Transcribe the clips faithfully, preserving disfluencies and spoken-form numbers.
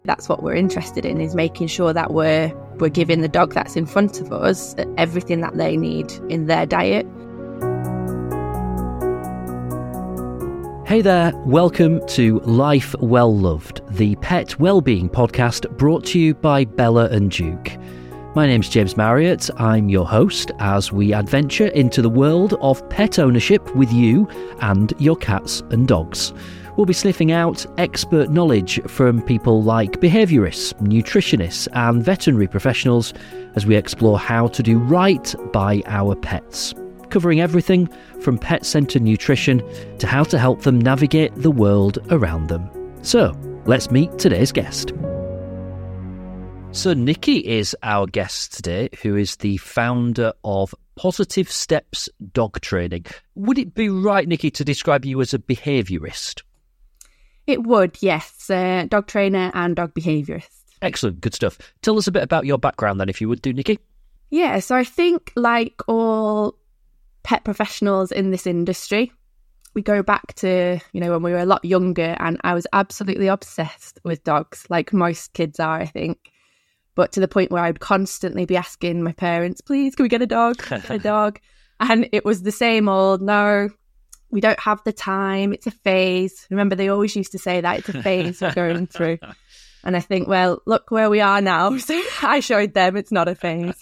That's what we're interested in, is making sure that we're we're giving the dog that's in front of us everything that they need in their diet. Hey there, welcome to Life Well Loved, the pet wellbeing podcast brought to you by Bella and Duke. My name's James Marriott, I'm your host as we adventure into the world of pet ownership with you and your cats and dogs. We'll be sniffing out expert knowledge from people like behaviourists, nutritionists and veterinary professionals as we explore how to do right by our pets, covering everything from pet-centred nutrition to how to help them navigate the world around them. So, let's meet today's guest. So Nikki is our guest today, who is the founder of Positive Steps Dog Training. Would it be right, Nikki, to describe you as a behaviourist? It would, yes. Uh, dog trainer and dog behaviourist. Excellent, good stuff. Tell us a bit about your background then, if you would do, Nikki. Yeah, so I think like all pet professionals in this industry, we go back to, you know, when we were a lot younger, and I was absolutely obsessed with dogs, like most kids are, I think. But to the point where I'd constantly be asking my parents, please, can we get a dog? Can we get a dog? And it was the same old, no, we don't have the time. It's a phase. Remember, they always used to say that it's a phase we're going through. And I think, well, look where we are now. So I showed them it's not a phase.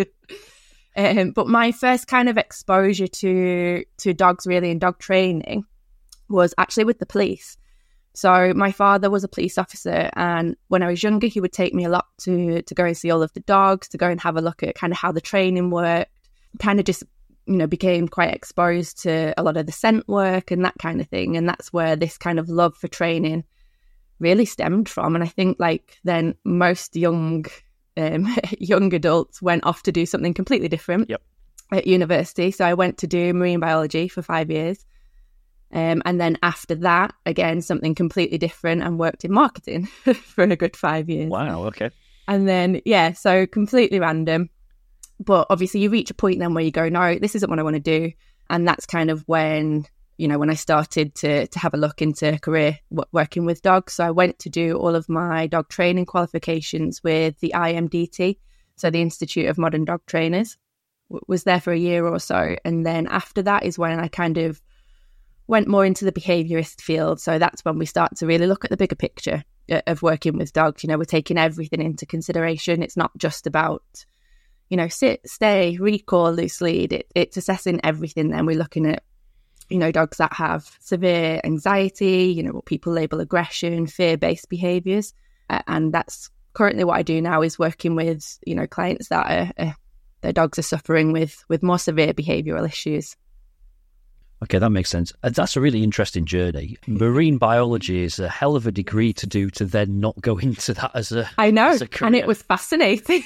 um, but my first kind of exposure to to dogs really and dog training was actually with the police. So my father was a police officer, and when I was younger, he would take me a lot to to go and see all of the dogs, to go and have a look at kind of how the training worked, kind of just, you know, became quite exposed to a lot of the scent work and that kind of thing. And that's where this kind of love for training really stemmed from. And I think like then most young um, young adults went off to do something completely different yep. at university. So I went to do marine biology for five years. Um, and then after that, again, something completely different, and worked in marketing for a good five years. Wow, okay. And then, yeah, so completely random. But obviously you reach a point then where you go, no, this isn't what I want to do. And that's kind of when, you know, when I started to to have a look into a career w- working with dogs. So I went to do all of my dog training qualifications with the I M D T, so the Institute of Modern Dog Trainers. W- was there for a year or so. And then after that is when I kind of went more into the behaviourist field. So that's when we start to really look at the bigger picture of working with dogs. You know, we're taking everything into consideration. It's not just about, you know, sit, stay, recall, loose lead. It, it's assessing everything. Then we're looking at, you know, dogs that have severe anxiety, you know, what people label aggression, fear-based behaviours. Uh, and that's currently what I do now, is working with, you know, clients that are, uh, their dogs are suffering with, with more severe behavioural issues. Okay, that makes sense. And that's a really interesting journey. Marine biology is a hell of a degree to do to then not go into that as a I know, as a career. And it was fascinating.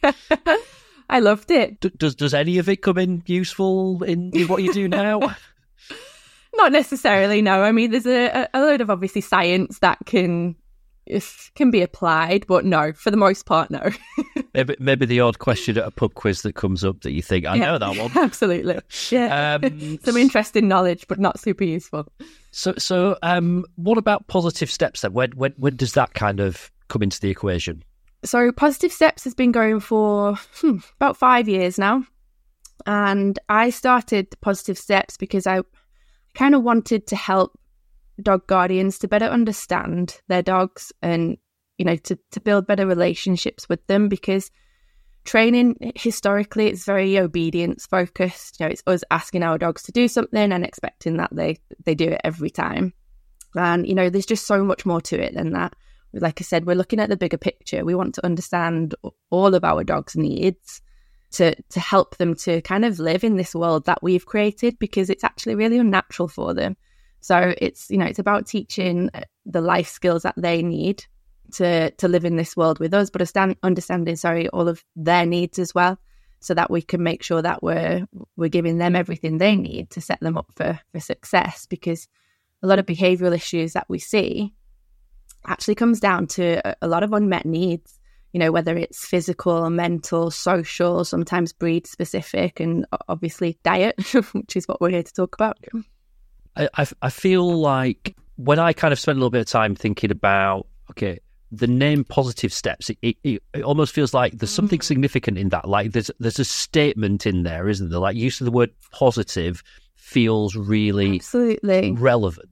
I loved it. D- does does any of it come in useful in, in what you do now? Not necessarily, no. I mean, there's a, a load of obviously science that can if can be applied, but no, for the most part, no. maybe, maybe the odd question at a pub quiz that comes up that you think, I yeah, know that one. Absolutely. Yeah. Um, Some interesting knowledge, but not super useful. So, so um, what about Positive Steps then? When, when, when does that kind of come into the equation? So Positive Steps has been going for hmm, about five years now. And I started Positive Steps because I kind of wanted to help dog guardians to better understand their dogs and, you know, to, to build better relationships with them, because training historically it's very obedience focused. You know, it's us asking our dogs to do something and expecting that they, they do it every time. And, you know, there's just so much more to it than that. Like I said, we're looking at the bigger picture. We want to understand all of our dogs' needs to to help them to kind of live in this world that we've created, because it's actually really unnatural for them. So it's, you know, it's about teaching the life skills that they need to to live in this world with us, but understand, understanding, sorry, all of their needs as well, so that we can make sure that we're we're giving them everything they need to set them up for, for success. Because a lot of behavioural issues that we see actually comes down to a, a lot of unmet needs, you know, whether it's physical, mental, social, sometimes breed specific, and obviously diet, which is what we're here to talk about. I, I, I feel like when I kind of spent a little bit of time thinking about, okay, the name Positive Steps, it, it, it almost feels like there's something significant in that. Like there's there's a statement in there, isn't there? Like use of the word positive feels really absolutely relevant.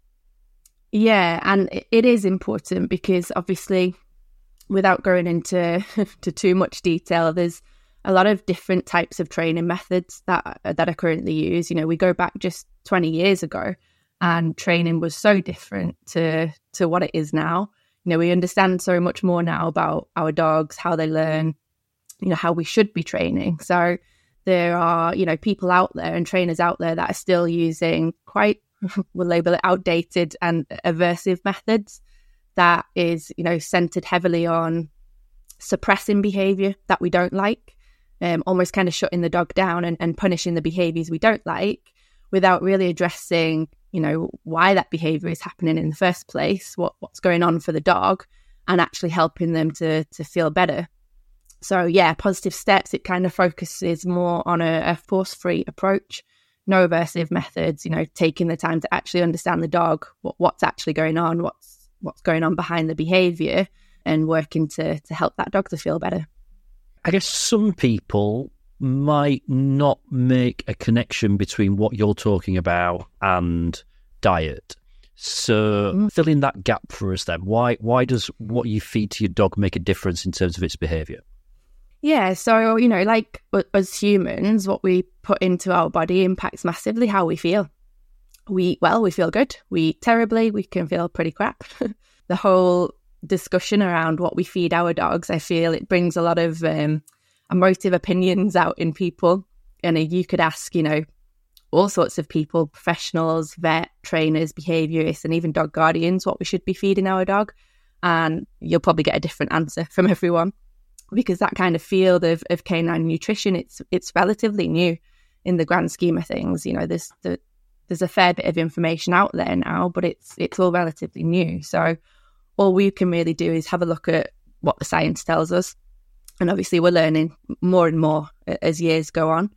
Yeah, and it is important because obviously, without going into to too much detail, there's a lot of different types of training methods that that are currently used. You know, we go back just twenty years ago, and training was so different to to what it is now. You know, we understand so much more now about our dogs, how they learn, you know, how we should be training. So there are, you know, people out there and trainers out there that are still using quite, we'll label it outdated and aversive methods that is, you know, centered heavily on suppressing behavior that we don't like, um, almost kind of shutting the dog down and, and punishing the behaviors we don't like without really addressing, you know, why that behavior is happening in the first place, what what's going on for the dog, and actually helping them to to feel better. So yeah, Positive Steps, it kind of focuses more on a, a force-free approach, no aversive methods, you know, taking the time to actually understand the dog, what, what's actually going on, what's what's going on behind the behavior, and working to to help that dog to feel better. I guess some people might not make a connection between what you're talking about and diet. So mm. fill in that gap for us then. Why why does what you feed to your dog make a difference in terms of its behaviour? Yeah, so, you know, like as humans, what we put into our body impacts massively how we feel. We, well, we feel good. We eat terribly. We can feel pretty crap. The whole discussion around what we feed our dogs, I feel it brings a lot of um, emotive opinions out in people. And you could ask, you know, all sorts of people, professionals, vet, trainers, behaviourists, and even dog guardians, what we should be feeding our dog. And you'll probably get a different answer from everyone, because that kind of field of, of canine nutrition, it's it's relatively new in the grand scheme of things. You know, there's the, there's a fair bit of information out there now, but it's it's all relatively new. So all we can really do is have a look at what the science tells us. And obviously we're learning more and more as years go on.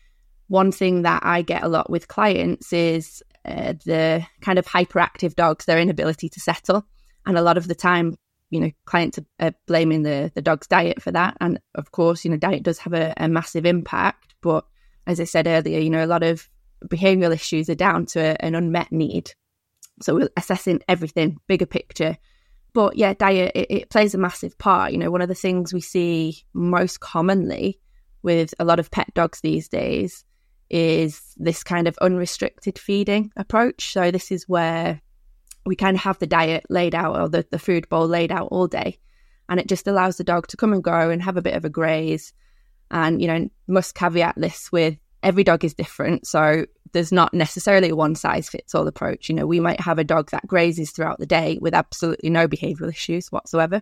One thing that I get a lot with clients is uh, the kind of hyperactive dogs, their inability to settle. And a lot of the time, you know, clients are blaming the, the dog's diet for that. And of course, you know, diet does have a, a massive impact. But as I said earlier, you know, a lot of behavioural issues are down to a, an unmet need. So we're assessing everything, bigger picture. But yeah, diet, it, it plays a massive part. You know, one of the things we see most commonly with a lot of pet dogs these days is this kind of unrestricted feeding approach. So this is where we kind of have the diet laid out, or the, the food bowl laid out all day. And it just allows the dog to come and go and have a bit of a graze. And, you know, must caveat this with every dog is different. So there's not necessarily a one size fits all approach. You know, we might have a dog that grazes throughout the day with absolutely no behavioural issues whatsoever.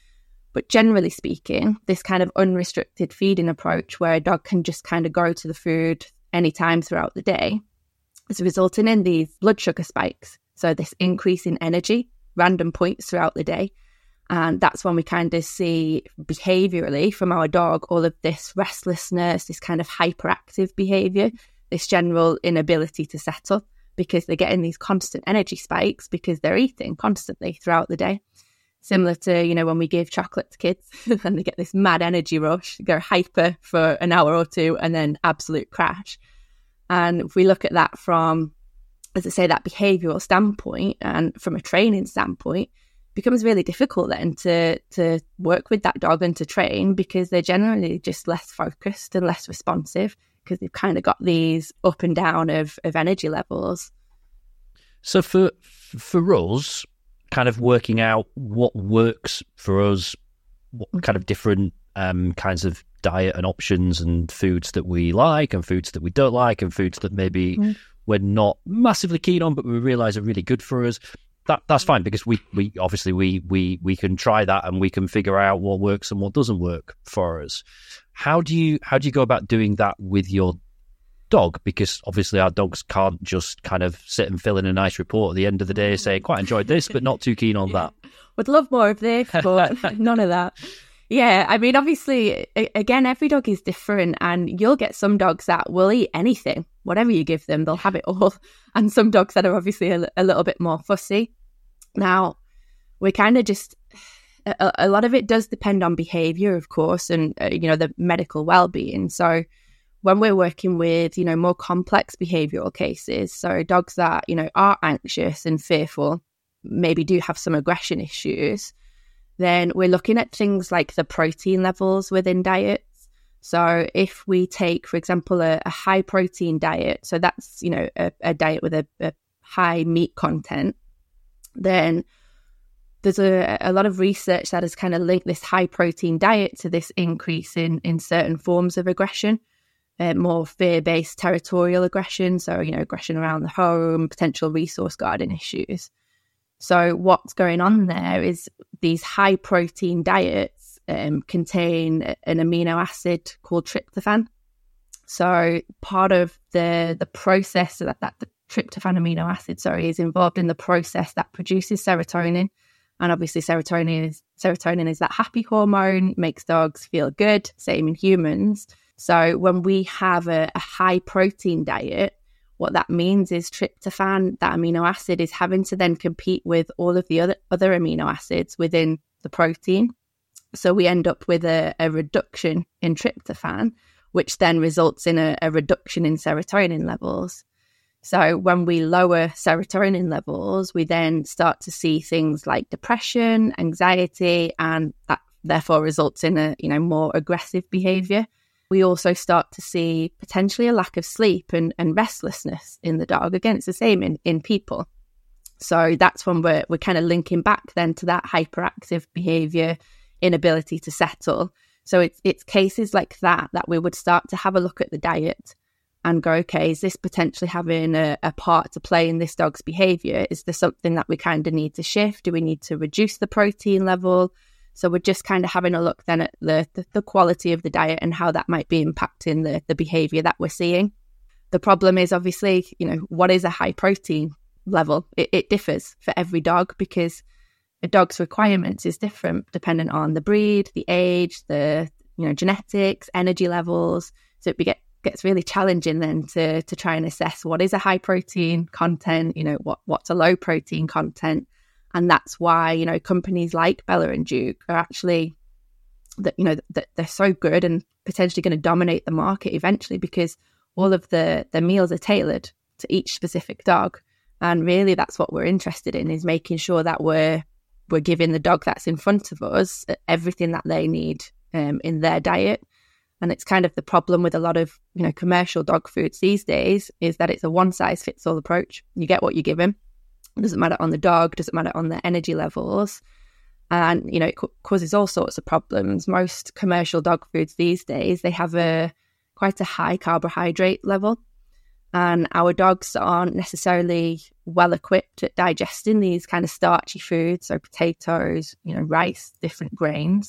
But generally speaking, this kind of unrestricted feeding approach where a dog can just kind of go to the food anytime throughout the day is resulting in these blood sugar spikes. So this increase in energy, random points throughout the day. And that's when we kind of see behaviourally from our dog all of this restlessness, this kind of hyperactive behaviour, this general inability to settle, because they're getting these constant energy spikes because they're eating constantly throughout the day. Similar to, you know, when we give chocolate to kids and they get this mad energy rush, go hyper for an hour or two and then absolute crash. And if we look at that from, as I say, that behavioural standpoint and from a training standpoint, becomes really difficult then to to work with that dog and to train, because they're generally just less focused and less responsive because they've kind of got these up and down of, of energy levels. So for for us, kind of working out what works for us, what kind of different um, kinds of diet and options and foods that we like and foods that we don't like and foods that maybe mm. we're not massively keen on but we realise are really good for us. That that's fine, because we, we obviously we, we we can try that and we can figure out what works and what doesn't work for us. How do you how do you go about doing that with your dog? Because obviously our dogs can't just kind of sit and fill in a nice report at the end of the day saying, quite enjoyed this, but not too keen on that. Would love more of this, but none of that. Yeah, I mean, obviously, again, every dog is different, and you'll get some dogs that will eat anything. Whatever you give them, they'll have it all. And some dogs that are obviously a, a little bit more fussy. Now, we're kind of just, a, a lot of it does depend on behaviour, of course, and, uh, you know, the medical well-being. So when we're working with, you know, more complex behavioural cases, so dogs that, you know, are anxious and fearful, maybe do have some aggression issues, then we're looking at things like the protein levels within diets. So if we take, for example, a, a high protein diet, so that's, you know, a, a diet with a, a high meat content, then there's a, a lot of research that has kind of linked this high protein diet to this increase in, in certain forms of aggression, uh, more fear-based territorial aggression. So, you know, aggression around the home, potential resource guarding issues. So what's going on there is these high protein diets um, contain an amino acid called tryptophan. So part of the the process that, that the tryptophan amino acid, sorry, is involved in the process that produces serotonin. And obviously serotonin is, serotonin is that happy hormone, makes dogs feel good, same in humans. So when we have a, a high protein diet, what that means is tryptophan, that amino acid, is having to then compete with all of the other, other amino acids within the protein. So we end up with a, a reduction in tryptophan, which then results in a, a reduction in serotonin levels. So when we lower serotonin levels, we then start to see things like depression, anxiety, and that therefore results in a, you know, more aggressive behavior. We also start to see potentially a lack of sleep and, and restlessness in the dog. Again, it's the same in, in people. So that's when we're, we're kind of linking back then to that hyperactive behavior, inability to settle. So it's, it's cases like that that we would start to have a look at the diet and go, okay, is this potentially having a, a part to play in this dog's behavior? Is there something that we kind of need to shift? Do we need to reduce the protein level? So we're just kind of having a look then at the, the, the quality of the diet and how that might be impacting the, the behavior that we're seeing. The problem is obviously, you know, what is a high protein level? It, it differs for every dog because a dog's requirements is different depending on the breed, the age, the, you know, genetics, energy levels. So it get, gets really challenging then to to try and assess what is a high protein content, you know, what what's a low protein content. And that's why, you know, companies like Bella and Duke are actually, that you know, that they're so good and potentially going to dominate the market eventually because all of the, the meals are tailored to each specific dog. And really that's what we're interested in, is making sure that we're we're giving the dog that's in front of us everything that they need um, in their diet. And it's kind of the problem with a lot of, you know, commercial dog foods these days, is that it's a one-size-fits-all approach. You get what you give him. It doesn't matter on the dog, doesn't matter on the energy levels. And, you know, it causes all sorts of problems. Most commercial dog foods these days, they have a quite a high carbohydrate level. And our dogs aren't necessarily well equipped at digesting these kind of starchy foods, so potatoes, you know, rice, different grains.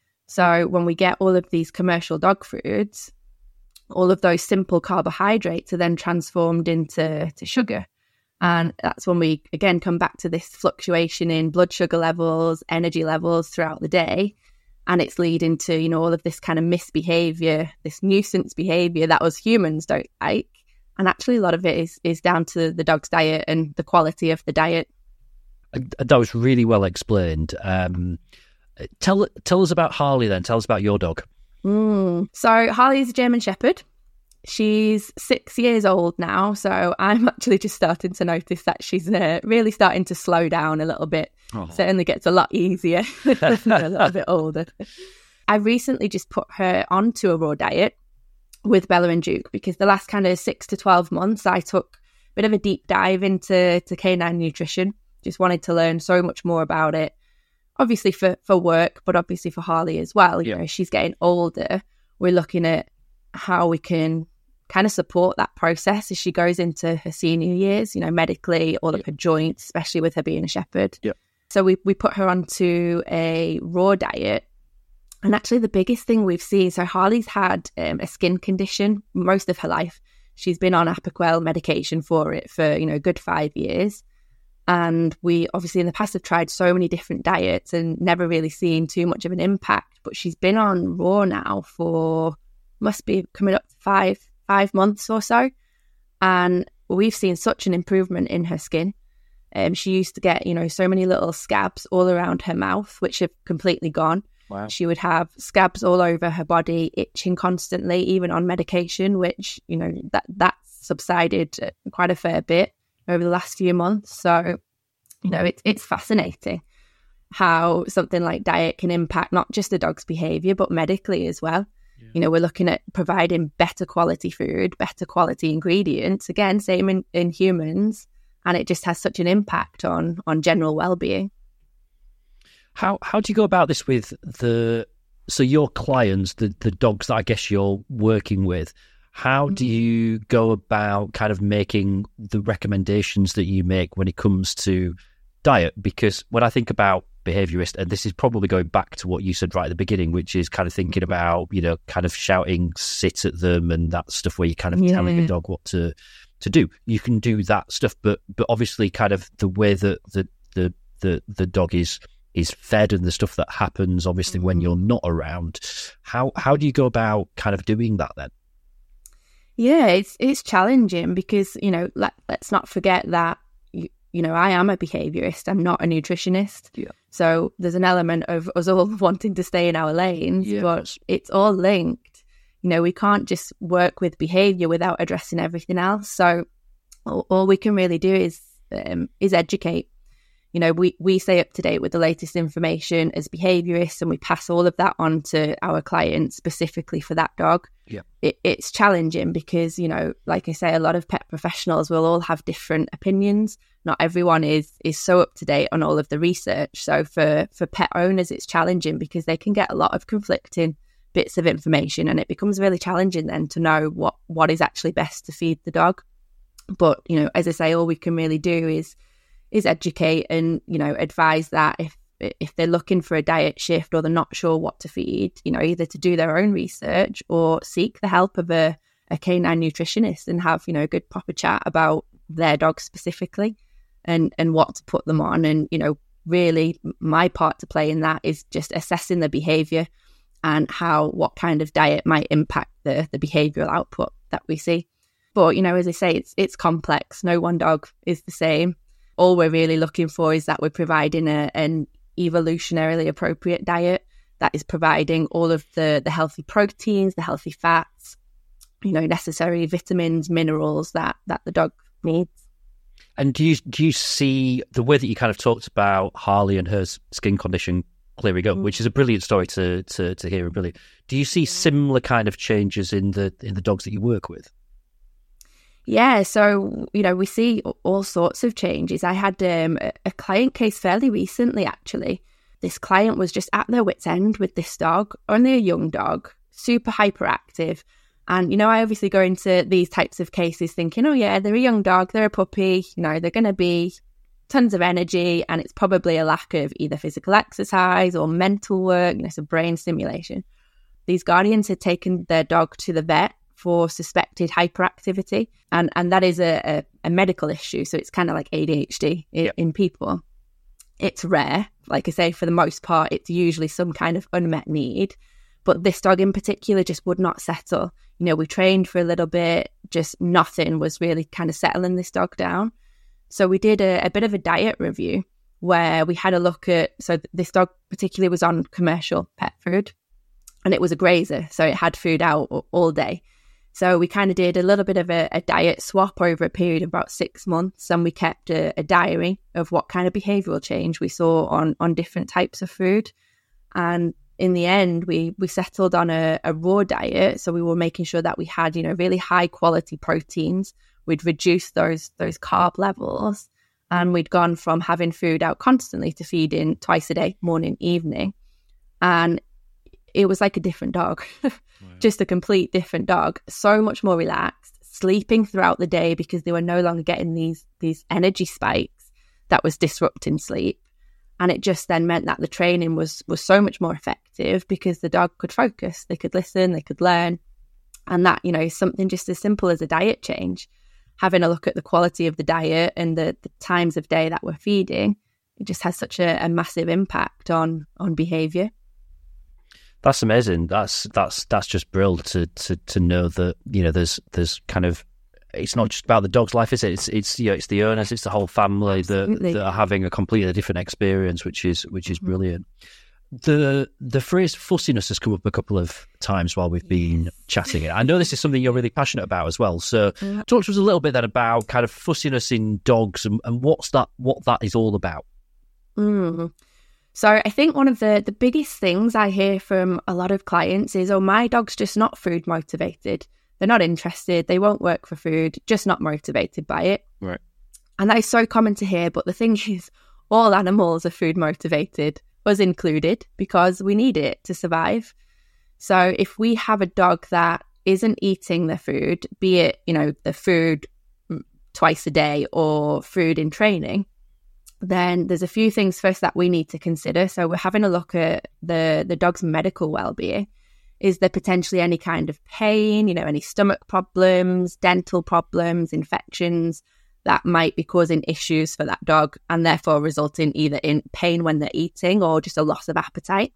So when we get all of these commercial dog foods, all of those simple carbohydrates are then transformed into to sugar. And that's when we, again, come back to this fluctuation in blood sugar levels, energy levels throughout the day. And it's leading to, you know, all of this kind of misbehavior, this nuisance behavior that us humans don't like. And actually a lot of it is, is down to the dog's diet and the quality of the diet. That was really well explained. Um Tell tell us about Harley then. Tell us about your dog. Mm. So Harley is a German Shepherd. She's six years old now. So I'm actually just starting to notice that she's uh, really starting to slow down a little bit. Oh. Certainly gets a lot easier a little bit older. I recently just put her onto a raw diet with Bella and Duke because the last kind of six to twelve months I took a bit of a deep dive into to canine nutrition. Just wanted to learn so much more about it. Obviously for, for work, but obviously for Harley as well. You yeah. know, she's getting older. We're looking at how we can kind of support that process as she goes into her senior years, you know, medically, all yeah. of her joints, especially with her being a shepherd. Yeah. So we, we put her onto a raw diet. And actually the biggest thing we've seen, so Harley's had um, a skin condition most of her life. She's been on Apoquel medication for it for, you know, a good five years. And we obviously in the past have tried so many different diets and never really seen too much of an impact. But she's been on raw now for, must be coming up to five, five months or so. And we've seen such an improvement in her skin. Um, she used to get, you know, so many little scabs all around her mouth, which have completely gone. Wow. She would have scabs all over her body, itching constantly, even on medication, which, you know, that that's subsided quite a fair bit over the last few months. So, you know, it's it's fascinating how something like diet can impact not just the dog's behaviour, but medically as well. Yeah. You know, we're looking at providing better quality food, better quality ingredients, again, same in, in humans, and it just has such an impact on on general well-being. How how do you go about this with the, so your clients, the, the dogs that I guess you're working with, how do you go about kind of making the recommendations that you make when it comes to diet? Because when I think about behaviourist, and this is probably going back to what you said right at the beginning, which is kind of thinking about, you know, kind of shouting sit at them and that stuff where you're kind of yeah. telling a dog what to to do. You can do that stuff, but but obviously kind of the way that the the the, the dog is is fed and the stuff that happens obviously mm-hmm. when you're not around. How how do you go about kind of doing that then? Yeah, it's it's challenging because, you know, let, let's not forget that, you, you know, I am a behaviourist. I'm not a nutritionist. Yeah. So there's an element of us all wanting to stay in our lanes, yeah. but it's all linked. You know, we can't just work with behaviour without addressing everything else. So all, all we can really do is um, is educate. You know, we, we stay up to date with the latest information as behaviourists, and we pass all of that on to our clients specifically for that dog. Yeah. It, it's challenging because, you know, like I say, a lot of pet professionals will all have different opinions. Not everyone is is so up to date on all of the research. So for, for pet owners, it's challenging because they can get a lot of conflicting bits of information, and it becomes really challenging then to know what, what is actually best to feed the dog. But, you know, as I say, all we can really do is is educate and, you know, advise that if if they're looking for a diet shift or they're not sure what to feed, you know, either to do their own research or seek the help of a, a canine nutritionist and have, you know, a good proper chat about their dog specifically and, and what to put them on. And, you know, really my part to play in that is just assessing the behaviour and how, what kind of diet might impact the, the behavioural output that we see. But, you know, as I say, it's it's complex. No one dog is the same. All we're really looking for is that we're providing a, an evolutionarily appropriate diet that is providing all of the, the healthy proteins, the healthy fats, you know, necessary vitamins, minerals that, that the dog needs. And do you do you see the way that you kind of talked about Harley and her skin condition clearing up, mm. which is a brilliant story to to to hear, brilliant. Do you see similar kind of changes in the in the dogs that you work with? Yeah, so, you know, we see all sorts of changes. I had um, a client case fairly recently, actually. This client was just at their wit's end with this dog, only a young dog, super hyperactive. And, you know, I obviously go into these types of cases thinking, oh, yeah, they're a young dog, they're a puppy, you know, they're going to be tons of energy, and it's probably a lack of either physical exercise or mental work, you know, so brain stimulation. These guardians had taken their dog to the vet for suspected hyperactivity, and and that is a, a, a medical issue, so it's kind of like A D H D in, yep. in people. It's rare, like I say, for the most part it's usually some kind of unmet need, but this dog in particular just would not settle. You know, we trained for a little bit, just nothing was really kind of settling this dog down. So we did a, a bit of a diet review where we had a look at, so this dog particularly was on commercial pet food, and it was a grazer, so it had food out all day. So we kind of did a little bit of a, a diet swap over a period of about six months, and we kept a, a diary of what kind of behavioural change we saw on, on different types of food. And in the end, we we settled on a, a raw diet. So we were making sure that we had, you know, really high quality proteins. We'd reduced those those carb levels, and we'd gone from having food out constantly to feeding twice a day, morning, evening. And it was like a different dog. Just a complete different dog, so much more relaxed, sleeping throughout the day because they were no longer getting these these energy spikes that was disrupting sleep. And it just then meant that the training was was so much more effective because the dog could focus, they could listen, they could learn. And that, you know, is something just as simple as a diet change. Having a look at the quality of the diet and the, the times of day that we're feeding, it just has such a, a massive impact on on behaviour. That's amazing. That's that's that's just brilliant to, to to know that, you know, there's there's kind of it's not just about the dog's life, is it? It's it's you know, it's the owners, it's the whole family that, that are having a completely different experience, which is which is brilliant. The the phrase fussiness has come up a couple of times while we've been chatting. I know this is something you're really passionate about as well. So yeah. Talk to us a little bit then about kind of fussiness in dogs and, and what's that what that is all about. Mm. So I think one of the, the biggest things I hear from a lot of clients is, oh, my dog's just not food motivated. They're not interested. They won't work for food, just not motivated by it. Right. And that is so common to hear. But the thing is, all animals are food motivated, us included, because we need it to survive. So if we have a dog that isn't eating their food, be it, you know, the food twice a day or food in training, then there's a few things first that we need to consider. So we're having a look at the, the dog's medical well-being. Is there potentially any kind of pain, you know, any stomach problems, dental problems, infections that might be causing issues for that dog and therefore resulting either in pain when they're eating or just a loss of appetite?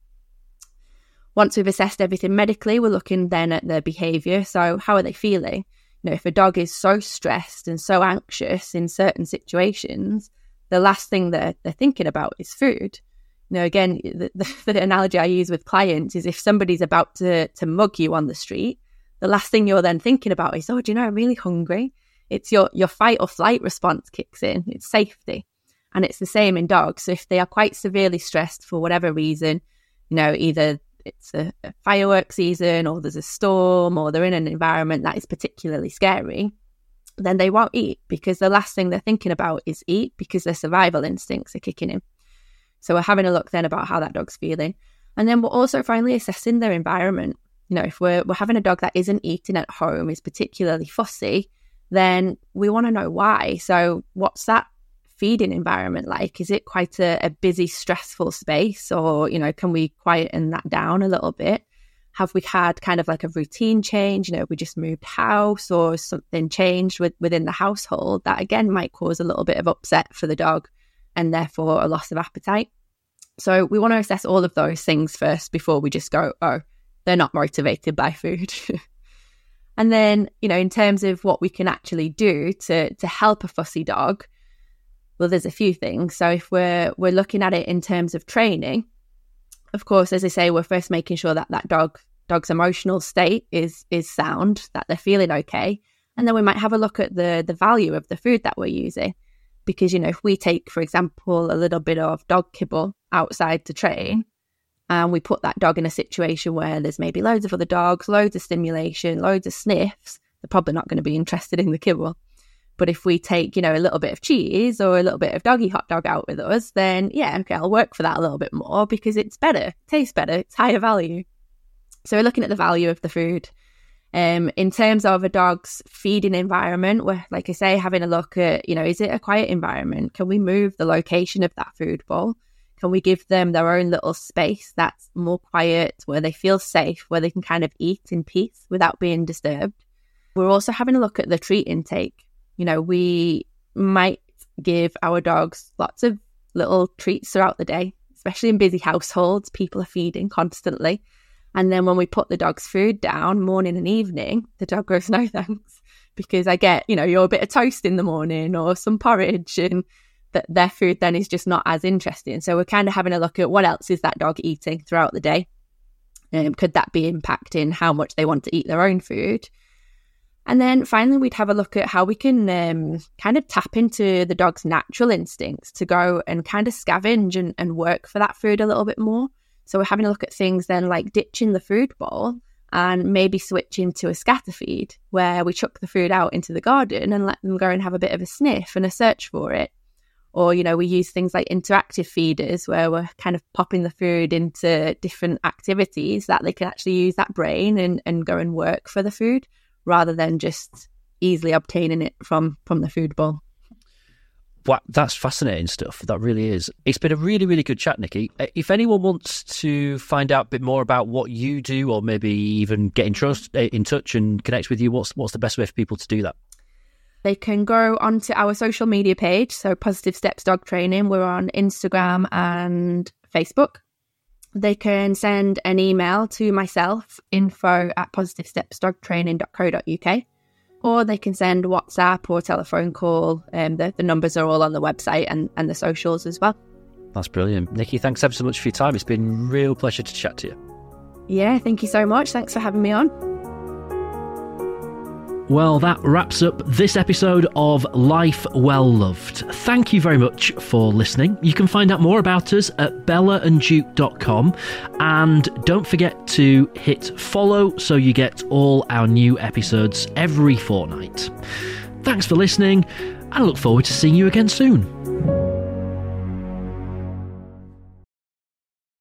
Once we've assessed everything medically, we're looking then at their behaviour. So how are they feeling? You know, if a dog is so stressed and so anxious in certain situations, the last thing that they're thinking about is food. You know, again, the, the, the analogy I use with clients is if somebody's about to, to mug you on the street, the last thing you're then thinking about is, oh, do you know, I'm really hungry. It's your, your fight or flight response kicks in. It's safety. And it's the same in dogs. So if they are quite severely stressed for whatever reason, you know, either it's a, a fireworks season or there's a storm or they're in an environment that is particularly scary, then they won't eat because the last thing they're thinking about is eat because their survival instincts are kicking in. So we're having a look then about how that dog's feeling. And then we're also finally assessing their environment. You know, if we're, we're having a dog that isn't eating at home, is particularly fussy, then we want to know why. So what's that feeding environment like? Is it quite a, a busy, stressful space? Or, you know, can we quieten that down a little bit? Have we had kind of like a routine change? You know, we just moved house or something changed with, within the household that again might cause a little bit of upset for the dog and therefore a loss of appetite. So we want to assess all of those things first before we just go, oh, they're not motivated by food. And then, you know, in terms of what we can actually do to to help a fussy dog, well, there's a few things. So if we're we're looking at it in terms of training, of course, as I say, we're first making sure that that dog dog's emotional state is is sound, that they're feeling okay. And then we might have a look at the the value of the food that we're using. Because, you know, if we take, for example, a little bit of dog kibble outside to train, and we put that dog in a situation where there's maybe loads of other dogs, loads of stimulation, loads of sniffs, they're probably not going to be interested in the kibble. But if we take, you know, a little bit of cheese or a little bit of doggy hot dog out with us, then yeah, okay, I'll work for that a little bit more because it's better, tastes better, it's higher value. So we're looking at the value of the food. Um, in terms of a dog's feeding environment, we're, like I say, having a look at, you know, is it a quiet environment? Can we move the location of that food bowl? Can we give them their own little space that's more quiet, where they feel safe, where they can kind of eat in peace without being disturbed? We're also having a look at the treat intake. You know, we might give our dogs lots of little treats throughout the day, especially in busy households. People are feeding constantly. And then when we put the dog's food down morning and evening, the dog goes, no thanks, because I get, you know, your bit of toast in the morning or some porridge, and that their food then is just not as interesting. So we're kind of having a look at what else is that dog eating throughout the day. Um, could that be impacting how much they want to eat their own food? And then finally, we'd have a look at how we can um, kind of tap into the dog's natural instincts to go and kind of scavenge and, and work for that food a little bit more. So we're having a look at things then like ditching the food bowl and maybe switching to a scatter feed where we chuck the food out into the garden and let them go and have a bit of a sniff and a search for it. Or, you know, we use things like interactive feeders where we're kind of popping the food into different activities that they can actually use that brain and, and go and work for the food rather than just easily obtaining it from, from the food bowl. Wow, that's fascinating stuff. That really is. It's been a really, really good chat, Nikki. If anyone wants to find out a bit more about what you do or maybe even get in, trust, in touch and connect with you, what's what's the best way for people to do that? They can go onto our social media page, so Positive Steps Dog Training. We're on Instagram and Facebook. They can send an email to myself, info at positive steps dog training dot co dot uk. or they can send WhatsApp or telephone call. Um, the, the numbers are all on the website and, and the socials as well. That's brilliant. Nikki, thanks ever so much for your time. It's been a real pleasure to chat to you. Yeah, thank you so much. Thanks for having me on. Well, that wraps up this episode of Life Well Loved. Thank you very much for listening. You can find out more about us at bella and duke dot com, and don't forget to hit follow so you get all our new episodes every fortnight. Thanks for listening, and I look forward to seeing you again soon.